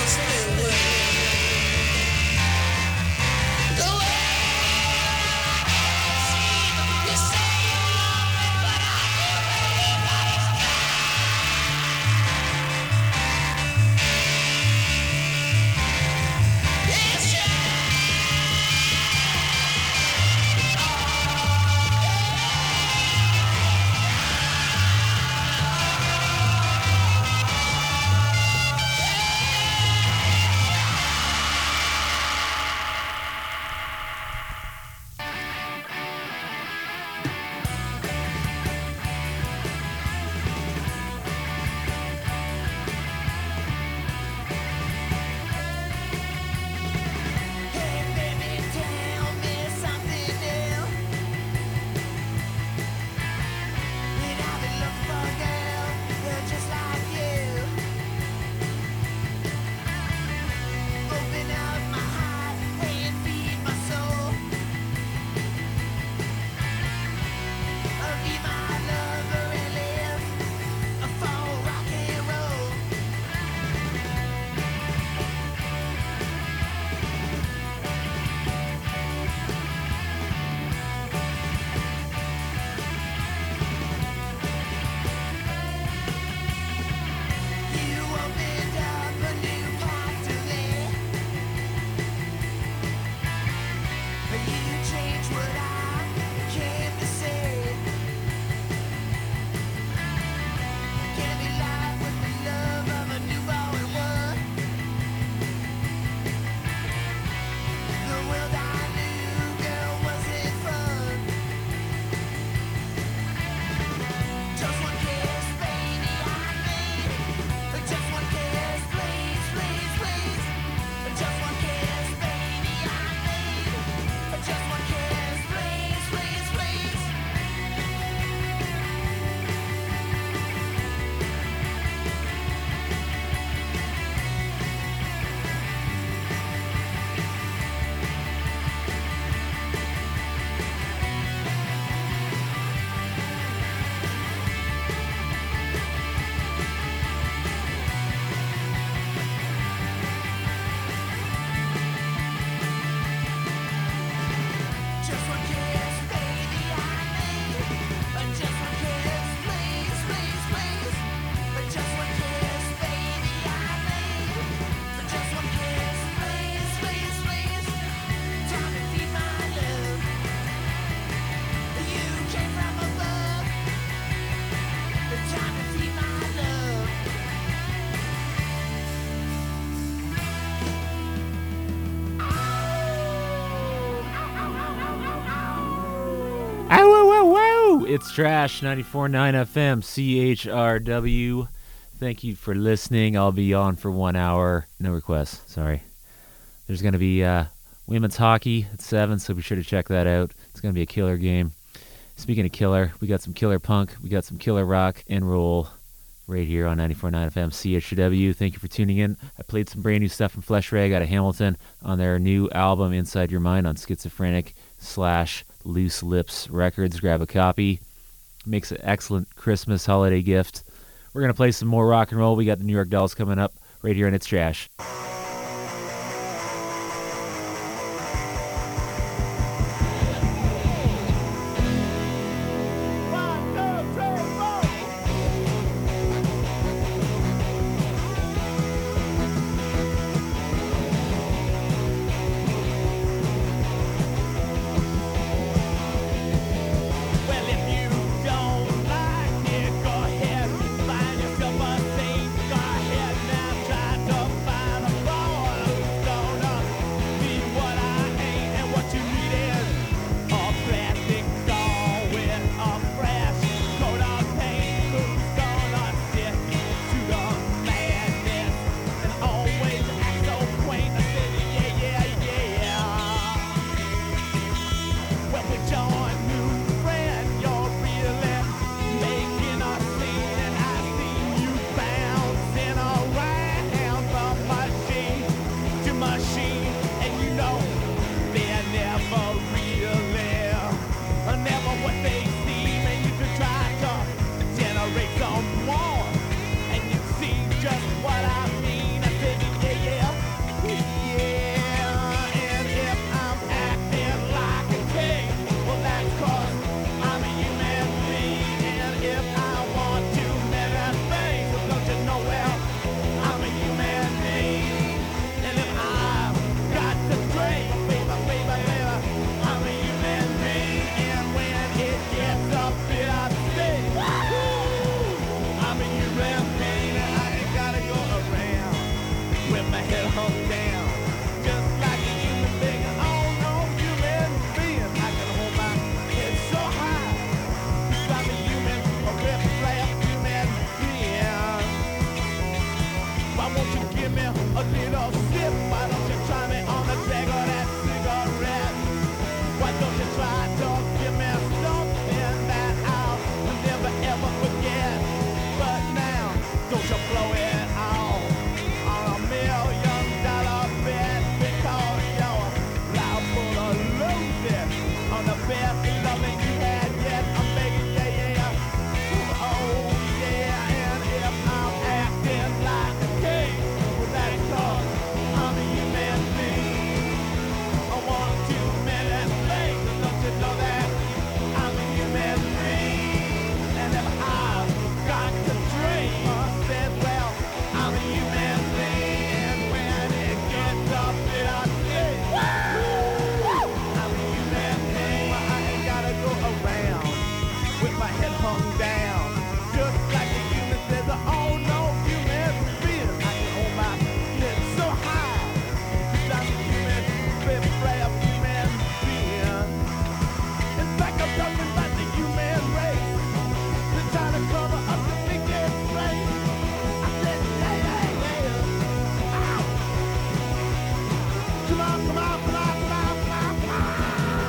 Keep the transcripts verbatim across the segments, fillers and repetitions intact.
It's Trash, ninety-four point nine F M, C H R W. Thank you for listening. I'll be on for one hour. No requests, sorry. There's going to be uh, women's hockey at seven, so be sure to check that out. It's going to be a killer game. Speaking of killer, we got some killer punk, we got some killer rock and roll right here on ninety-four point nine F M, C H R W. Thank you for tuning in. I played some brand new stuff from Flesh Rag out of Hamilton on their new album, Inside Your Mind, on Schizophrenic slash Loose Lips Records. Grab a copy. Makes an excellent Christmas holiday gift. We're going to play some more rock and roll. We got the New York Dolls coming up right here on It's Trash. Find yourself a saint, go ahead now, try to find a little sip. Why don't you try me on the drag of that cigarette? Why don't you try to give me something that I'll never ever forget? But now, don't you blow it all on a million dollar bet, because you're liable to lose it on the best loving you had yet. I'm begging, yeah, yeah. Oh, yeah, and if I'm acting like a king, well, that's 'cause I'm a human being. I want too many things, don't you know that? I'm a human being. And if I've got to dream, I said, well, I'm a human being. And when it gets up, it I say, woo! I'm a human being. Well, I ain't gotta go around with my head hung down, just like a human says, oh no, human being. I can hold my head so high, 'cause I'm a human, baby, brave human being. In fact, I'm talking about the human race. They're trying to cover up the biggest race. I said, yeah, yeah, yeah. Ow! Come on, come on, come on, come on, come on, come on.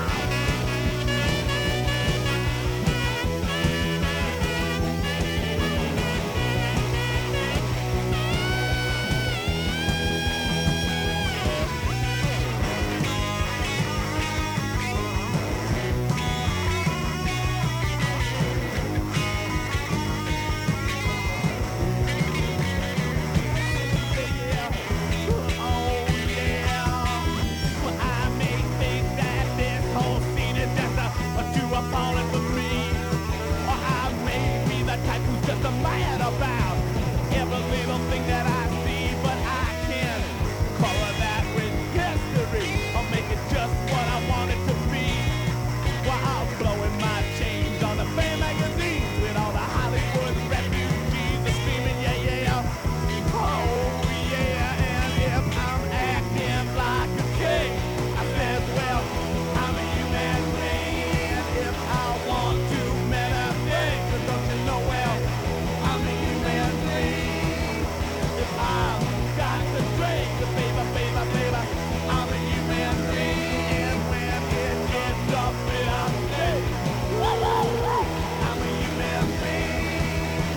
Mad about every little thing that I see, but I can color that with history or make it just what I want it to be. While I'm blowing my change on the fan magazines with all the Hollywood refugees are screaming, yeah, yeah, oh yeah. And if I'm acting like a king, I said, well, I'm a human being. And if I want too many things, don't you know, well, I'm a human being. If I've got to drink, baby, baby, baby, I'm a human being. And when it gets up, it I say, woo, woo, woo, I'm a human being.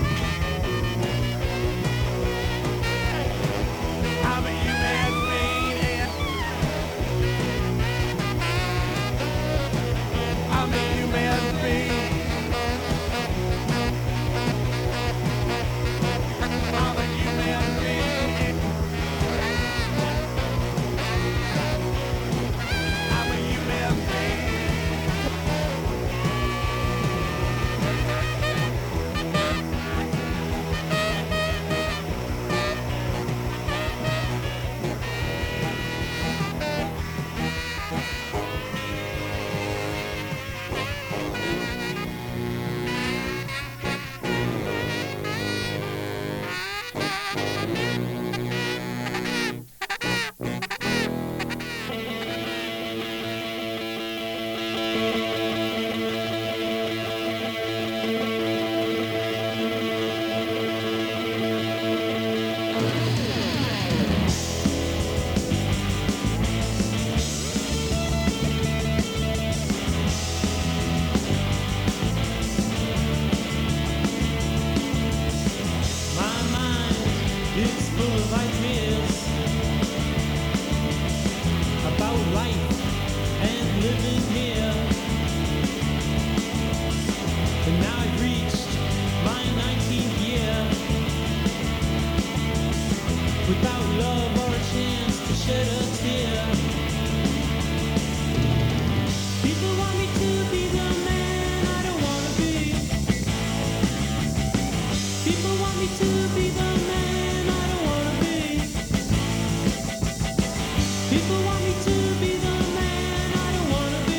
I'm a human being. I'm a human being. I'm a human being. I'm a human being. My mind is full of ideas about life and living here. And now I've reached my nineteenth year without love or a chance to shed a tear. People want me to be the man I don't wanna be. People want me to be the man I don't wanna be. People want me to be the man I don't wanna be.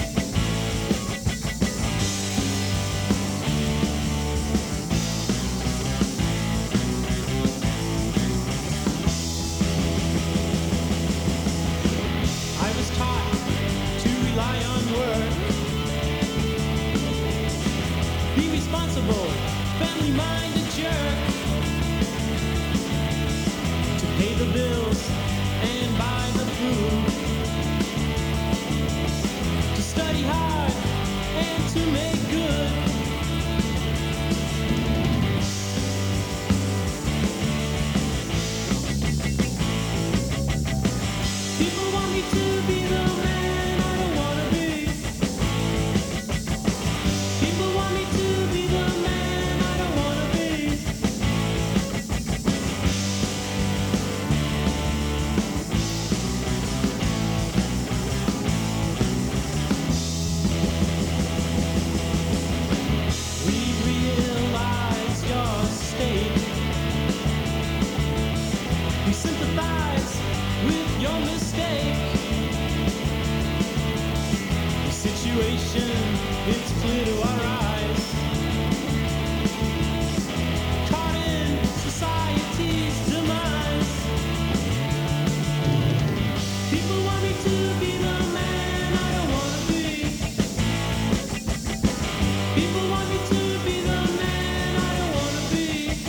I was taught to rely on work, be responsible, family-minded jerk, to pay the bills We sympathize with your mistake. The situation, it's clear to our eyes. Caught in society's demise. People want me to be the man I don't wanna be. People want me to be the man I don't wanna be.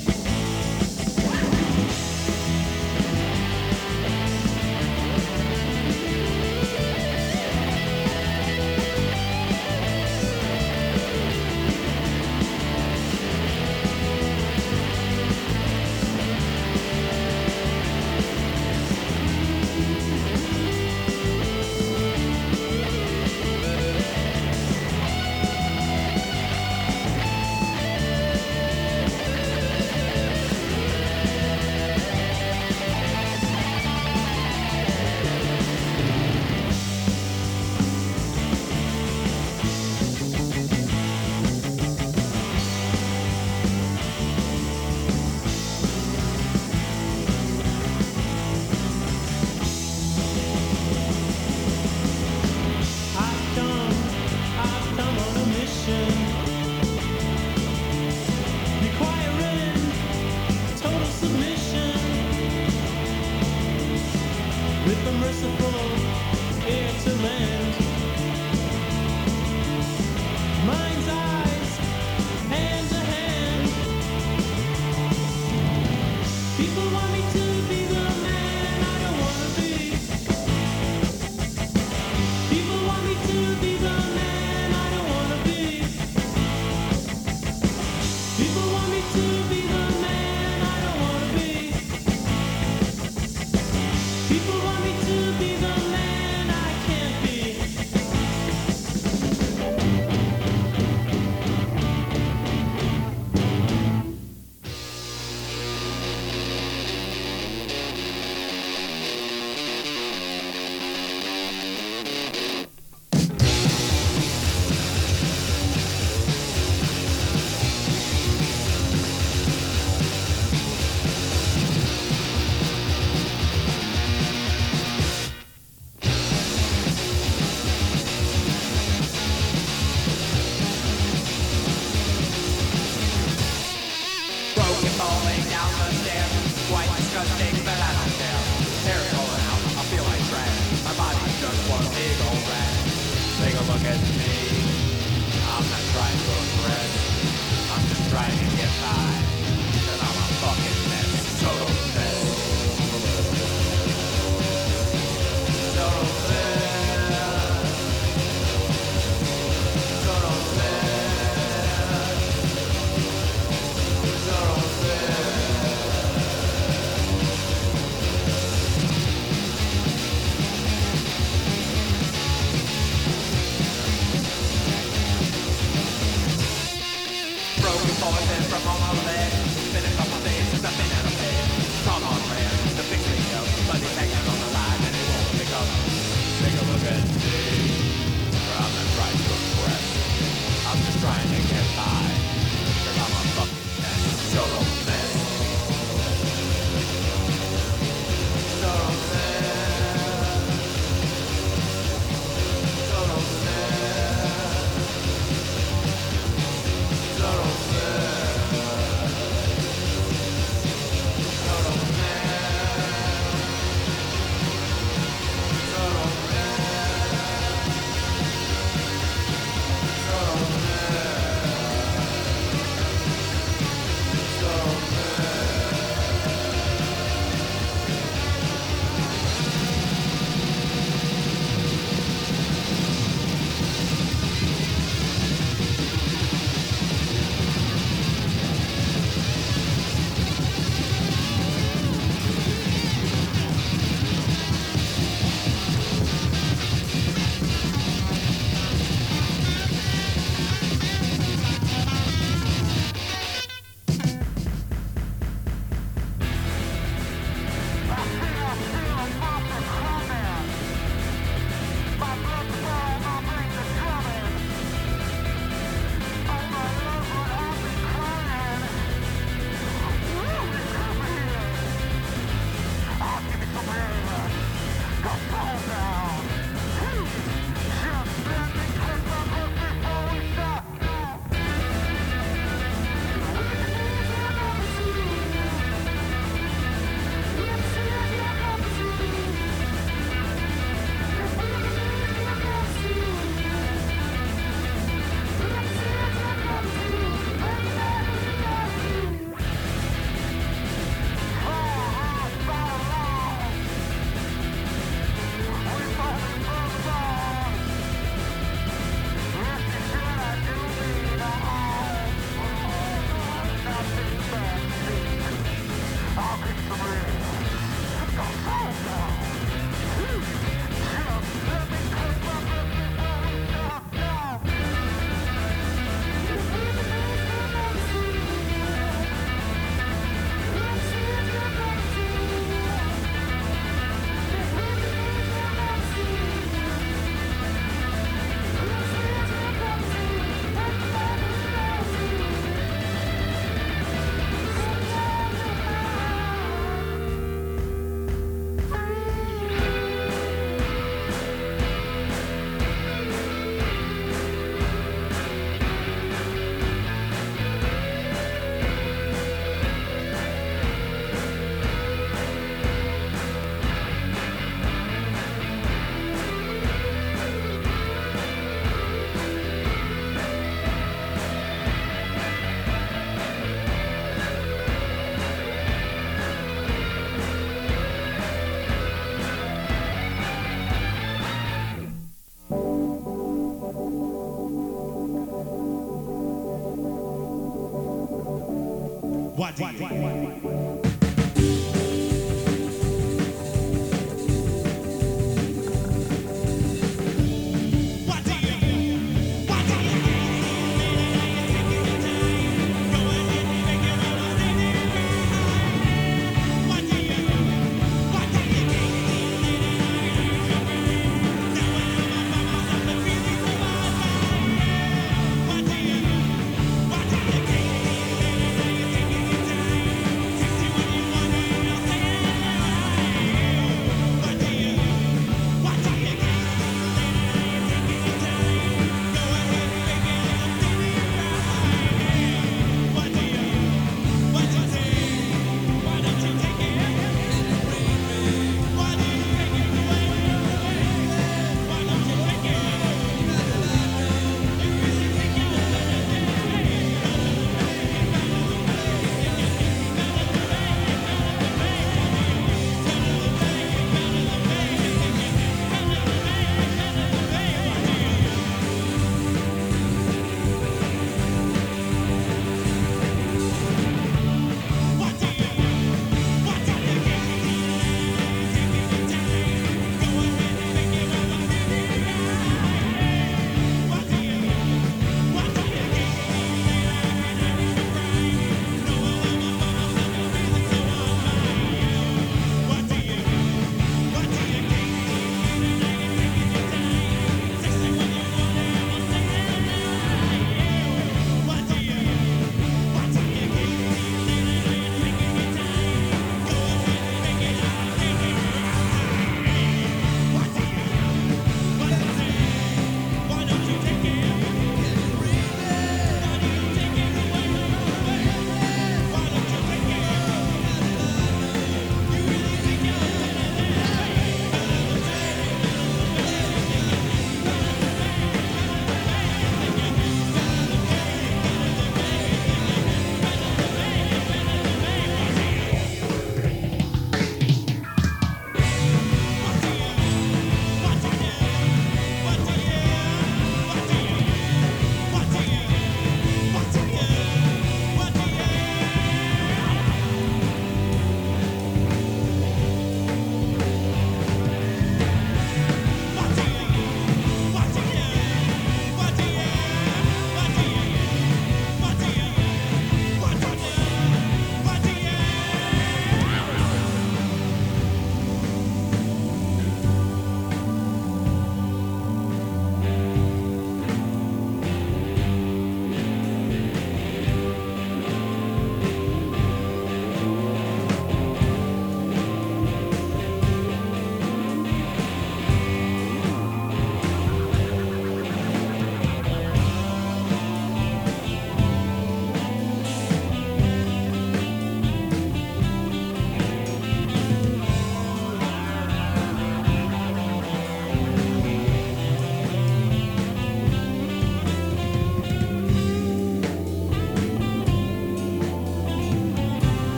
I've come, I've come on a mission, requiring total submission, with a merciful ear to lend. Mind's eyes, hand to hand. People want me to be the man I don't wanna be. People want me to be the man I don't wanna be. People want me to be the man I don't wanna be. People want me to be the man I can't be. Broken falling down the stairs, quite disgusting, but I don't care. Hair falling out, I feel like trash. My body's just one big old rat. Take a look at me. I'm not trying to impress. I'm just trying to get by. Cause I'm a fucking mess. Total mess. Total mess. Total mess. Total mess. What do you What do you What do you Go ahead and make it all a lady. What do you What do you Now I know my mama's up and feeling so bad. What do you What do you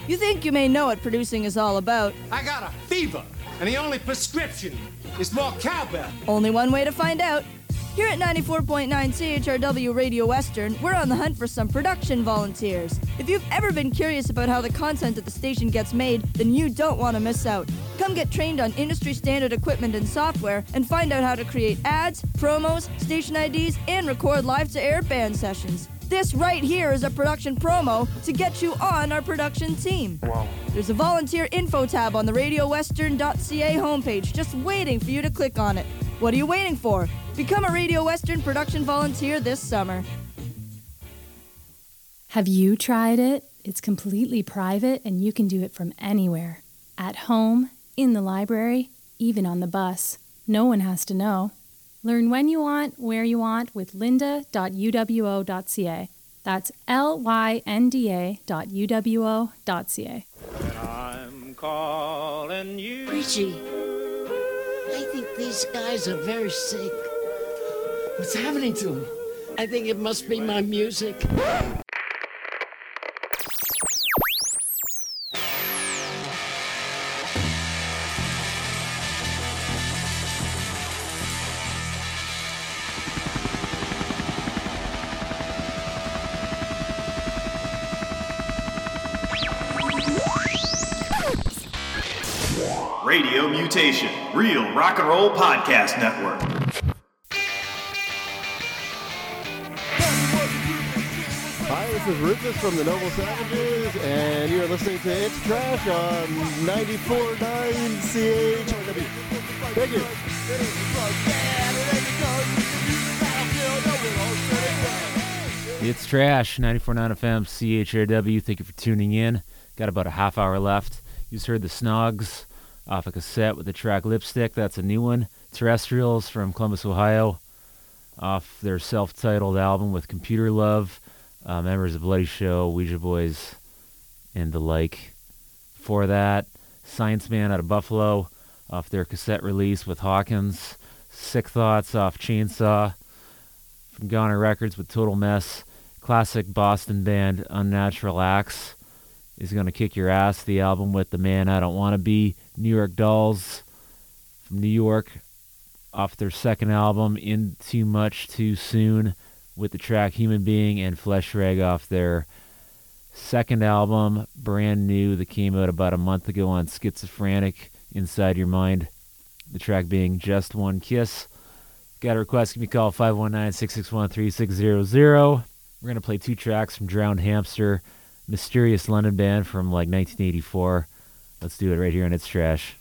You think you may know what producing is all about. I got a fever, and the only prescription is more cowbell. Only one way to find out. Here at ninety-four point nine C H R W Radio Western, we're on the hunt for some production volunteers. If you've ever been curious about how the content at the station gets made, then you don't want to miss out. Come get trained on industry standard equipment and software and find out how to create ads, promos, station I Ds, and record live-to-air band sessions. This right here is a production promo to get you on our production team. Wow. There's a volunteer info tab on the radio western dot c a homepage just waiting for you to click on it. What are you waiting for? Become a Radio Western production volunteer this summer. Have you tried it? It's completely private and you can do it from anywhere. At home, in the library, even on the bus. No one has to know. Learn when you want, where you want with lynda dot u w o dot c a. That's L Y N D A dot U W O dot C A. I'm calling you. Richie, I think these guys are very sick. What's happening to them? I think it must be my music. Radio Mutation, Real Rock and Roll Podcast Network. Hi, this is Rufus from the Noble Savages, and you're listening to It's Trash on ninety-four point nine C H R W. Thank you. It's Trash, ninety-four point nine F M, C H R W. Thank you for tuning in. Got about a half hour left. You just heard the Snogs off a cassette with the track Lipstick. That's a new one. Terrestrials from Columbus, Ohio, off their self-titled album with Computer Love. Uh, members of Bloody Show, Ouija Boys, and the like. Before that, Science Man out of Buffalo, off their cassette release with Hawkins. Sick Thoughts off Chainsaw. From Goner Records with Total Mess. Classic Boston band Unnatural Acts is Gonna Kick Your Ass, the album with The Man I Don't Want to Be. New York Dolls from New York, off their second album, In Too Much Too Soon, with the track Human Being, and Flesh Rag off their second album, brand new, that came out about a month ago on Schizophrenic, Inside Your Mind. The track being Just One Kiss. Got a request, give me a call, five one nine, six six one, three six zero zero. We're going to play two tracks from Drowned Hamster, mysterious London band from like nineteen eighty-four. Let's do it right here on It's Trash.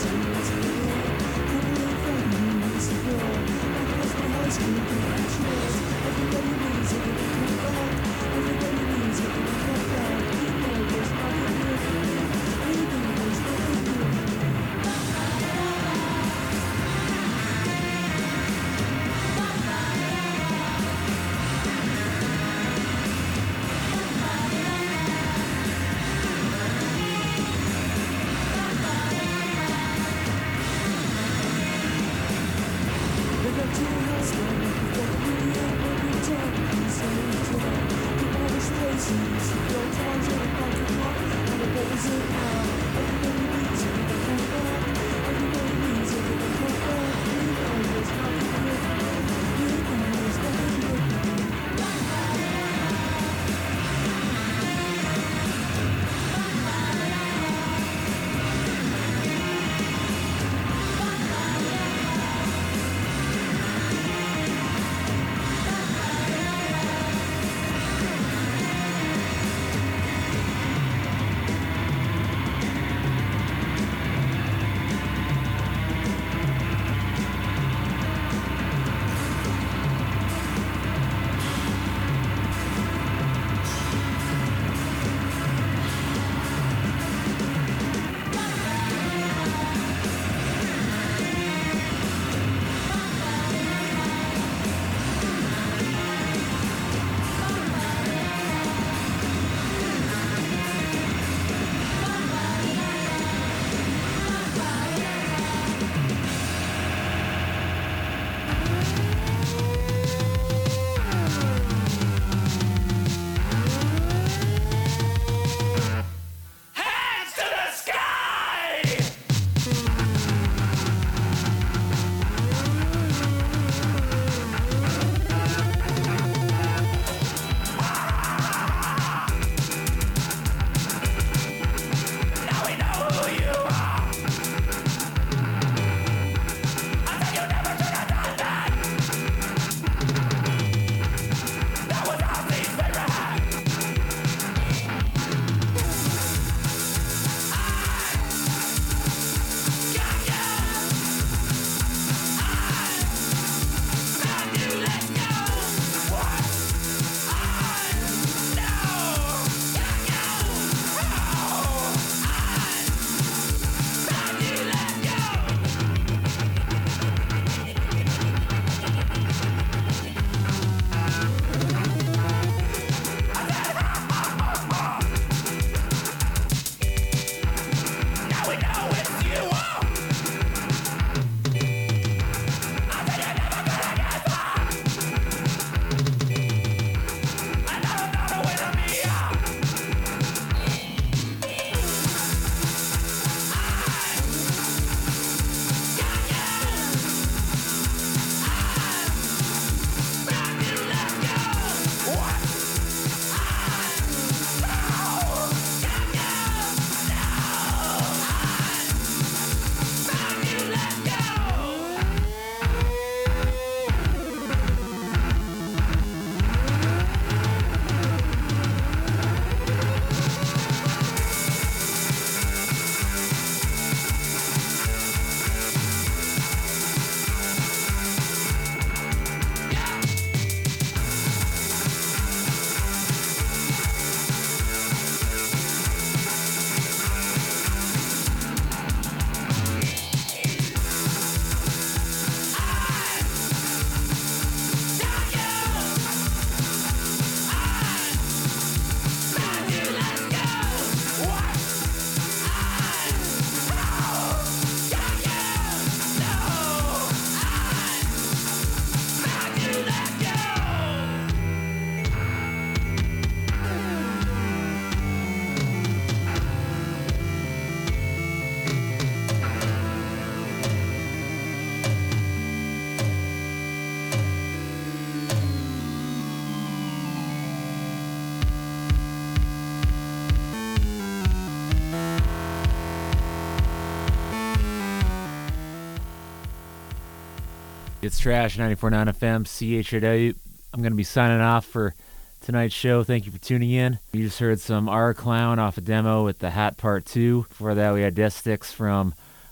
It's Trash, ninety-four point nine F M, C H R W. I'm going to be signing off for tonight's show. Thank you for tuning in. You just heard some R Clown off a demo with the Hat Part two. Before that, we had Death Sticks from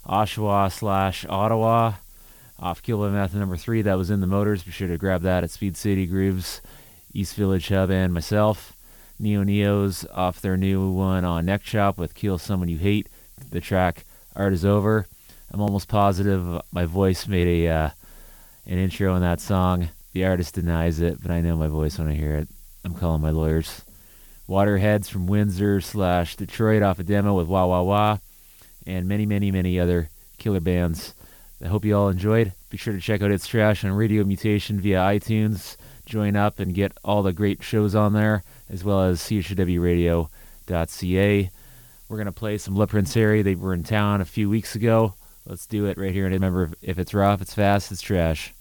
Oshawa slash Ottawa. Off Kill by Meth number three. That was In the Motors. Be sure to grab that at Speed City Grooves, East Village Hub, and myself. Neo Neos off their new one on Neck Chop with Kill Someone You Hate. The track Art Is Over. I'm almost positive my voice made a uh, an intro in that song. The artist denies it, but I know my voice when I hear it. I'm calling my lawyers. Waterheads from Windsor slash Detroit off a demo with Wah Wah Wah. And many, many, many other killer bands. I hope you all enjoyed. Be sure to check out It's Trash on Radio Mutation via iTunes. Join up and get all the great shows on there, as well as C H W radio dot C A. We're going to play some Le Prince Harry. They were in town a few weeks ago. Let's do it right here. And remember, if it's rough, it's fast, it's trash.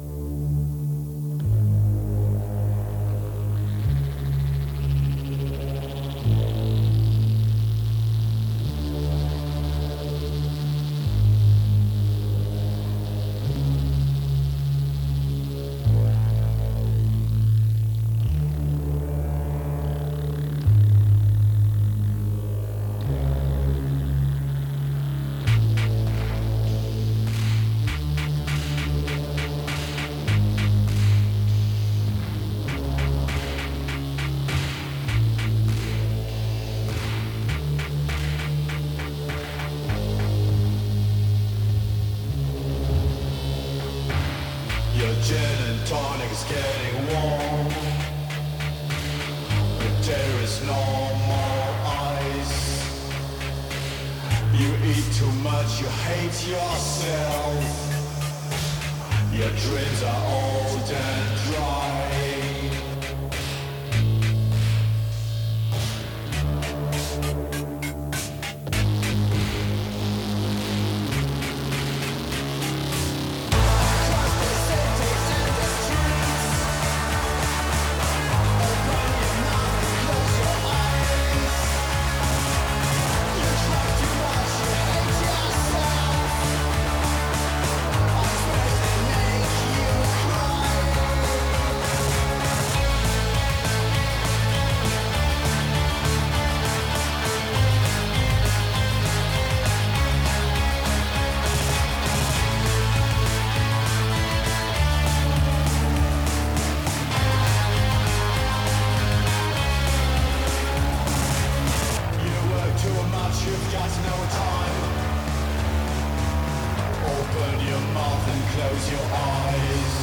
Your gin and tonic is getting warm, but there is no more ice. You eat too much, you hate yourself. Your dreams are old and dry. You've got no time. Open your mouth and close your eyes.